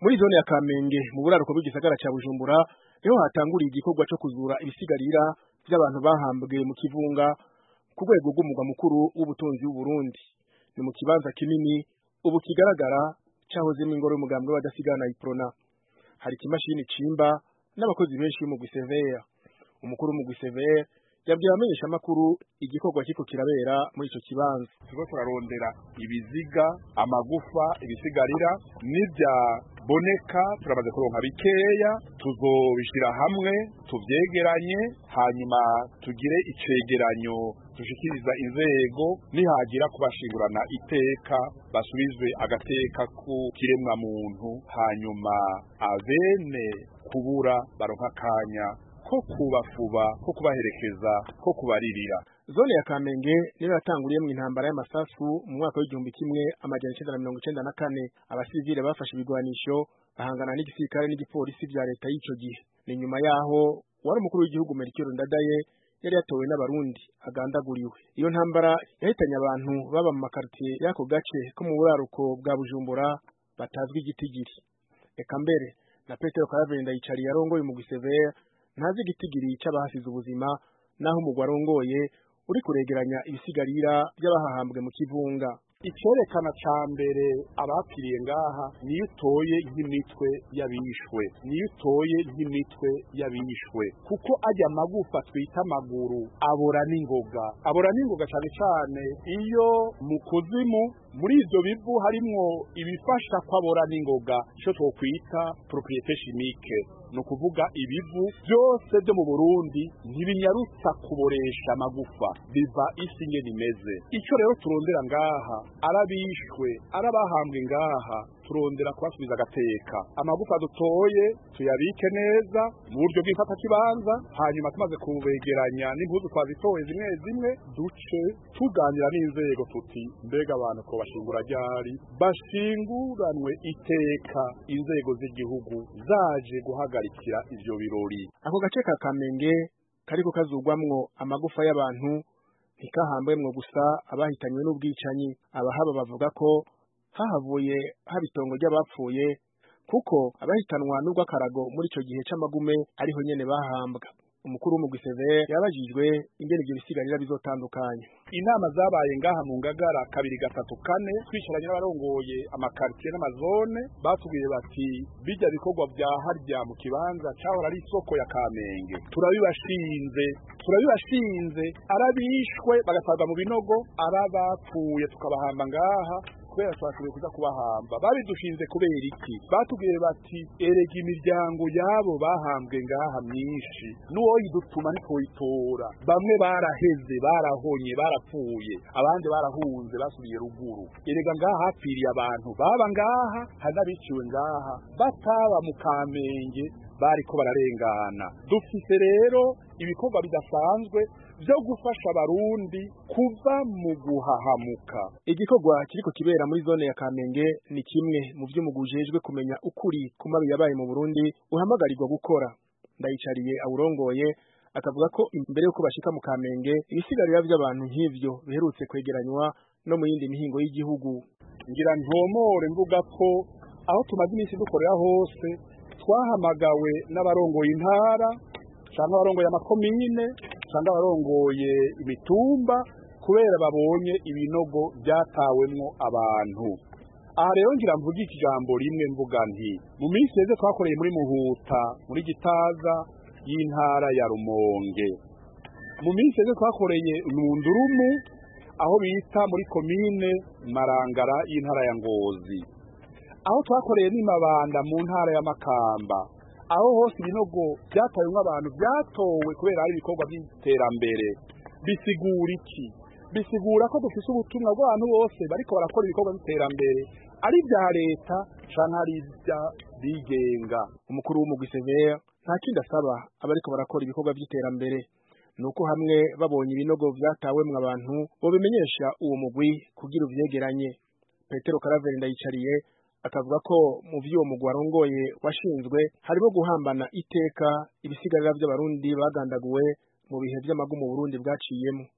Muri zone ya Kamenge mu buraruko bw'igisagara ca Bujumbura niho hatanguriye igikorwa co kuzura ibisigarira vy'abantu bahambwe mu kivunga ku rwego rw'umugwa mukuru w'ubutunzi w'u Burundi. Ni mu kibanza kinini ubu kigaragara cahozemwo ingoro y'umugambwe w'abadasigana Iprona. Hari ikimashini cimba n'abakozi benshi mu Gwisevere. Umukuru mu Gwisevere yabwiye abamenyesha makuru igikorwa kiko kirabera muri ico kibanza. Turiko turarondera ibiziga, amagufa, ibisigarira n'ivya boneka turamaze kuronka bikeya, tuzobishira hamwe tuvyegeranye hanyuma tugire icegeranyo dushikiriza inzego nihagira kubashingurana iteka basubizwe agateka ku kiremwa muntu, hanyuma abene kubura baronka akanya ko kubafuba, ko kubaherekeza, ko kubaririra. Zone ya Kamenge niyo yatanguriyemwo intambara y'amasasu mu mwaka w'1994. Abasivile bafashe ibigwanisho bahangana n'igisirikare n'igipolisi vya leta y'ico gihe. Ni nyuma yaho wari umukuru w'igihugu Melchior Ndadaye yari yatowe n'abarundi agandaguriwe. Iyo ntambara yahitanye abantu baba mu makartier y'ako gace ko mu buraruko bwa Bujumbura batazwi igitigiri. Eka mbere na Petero Karavenda yicariye arongoye mu Gwisevere ntazi igitigiri c'abahasize ubuzima naho umugwa arongoye uri kuregeranya ibisigarira by'abahambwe mu kivunga. Icerekana ca mbere abapfiriye ngaha niyo utoye nk'imitwe y'abishwe, niyo utoye nk'imitwe y'abishwe, kuko ajya amagufa twita amaguru abora n'ingoga cane cane iyo mu kuzimu muri ivyo bivu harimwo ibifasha kwabora n'ingoga, ico twokwita propriété chimique, no kuvuga ibivu byose byo mu Burundi ntibinyarutsa kuboresha amagufa, biva isi nyene imeze. Ico rero turondera ngaha arabishwe arabahambwe ngaha turondera kubasubiza agateka. Amagufa dutoye tuyabike neza mu buryo bw'ifata kibanza, hanyuma tumaze kubegeranya n'impuzu twazitoye zimwe zimwe duce tuganira n'inzego tuti mbega abantu ko bashingura ryari bashinguranwe iteka, inzego z'igihugu zaje guhagarikira ivyo birori. Ako gace ka Kamenge kariko kazugwamwo amagufa y'abantu ntikahambwemwo gusa abahitanywe n'ubwicanyi. Abahaba bavuga ko hahavuye haba itongo ry'abapfuye kuko abahitanwa n'urw'akarago muri ico gihe c'amagume ariho nyene bahambwa. Umukuru mu Gwisevere yabajijwe ingene ivyo bisigarira bizotandukanye. Inama zabaye ngaha mu Ngagara 2, 3, 4 twicaranye n'abarongoye amakartier n'amazone batubwiye bati bijya bikorwa vya harya mu kibanza cahora ari isoko ya Kamenge turabibashinze arabishwe bagasaga mu binogo, arabapfuye tukabahamba ngaha kubera twashoboye kuza kubahamba. Babidushinze kubera iki? Batubwiye bati erega imiryango yabo bahambwe ngaha myinshi n'uwo yidutuma ntitwoyitora, bamwe baraheze barahonye barapfuye, abandi barahunze basubiye ruguru. Erega ngaha hapfiriye abantu baba ngaha hanabiciwe ngaha bataba mu Kamenge bariko bararengana. Dufise rero ibikorwa bidasanzwe vyo gufasha abarundi kuva mu guhahamuka. Igikorwa kiriko kibera muri zone ya Kamenge ni kimwe mu vy'umugujejwe kumenya ukuri ku mabi yabaye mu Burundi uhamagarirwa gukora. Ndayicariye awurongoye akavuga ko imbere yuko bashika mu Kamenge ibisigarira vy'abantu nk'ivyo biherutse kwegeranywa no mu yindi mihingo y'igihugu. Ngira ntomore mvuga ko aho tumaze iminsi dukorera hose twahamagawe n'abarongoye intara canke abarongoye amakomine canke abarongoye imitumba kubera babonye ibinogo vyatawemwo abantu. Aha rero ngira mvuga ikijambo rimwe mvuga nti mu minsi yeze twakoreye muri Muhuta muri Gitaza y'intara ya Rumonge, mu minsi yeze twakoreye mu Ndurumu aho bita muri komine Marangara y'intara ya Ngozi, aho twakoreye ni Mabanda mu ntara ya Makamba. Aho hose ibinogo byatayemwo abantu byatowe kubera ari ibikorwa by'iterambere. Bisigura iki? Bisigura ko dufise ubutumwa bw'abantu bose bariko barakora ibikorwa by'iterambere, ari vya leta canke ari vya bigenga. Umukuru w'umugwi Gwisevere nta kindi asaba abariko barakora ibikorwa by'iterambere, nuko hamwe babonye ibinogo vyatawemwo abantu bobimenyesha uwo mugwi kugira uvyegeranye. Petero Karavenda yicariye akavuga ko mu vy'uwo mugwi arongoye washinzwe harimo guhambana iteka ibisigarira vy'abarundi bagandaguwe mu bihe vy'amagumu Burundi bwaciyemo.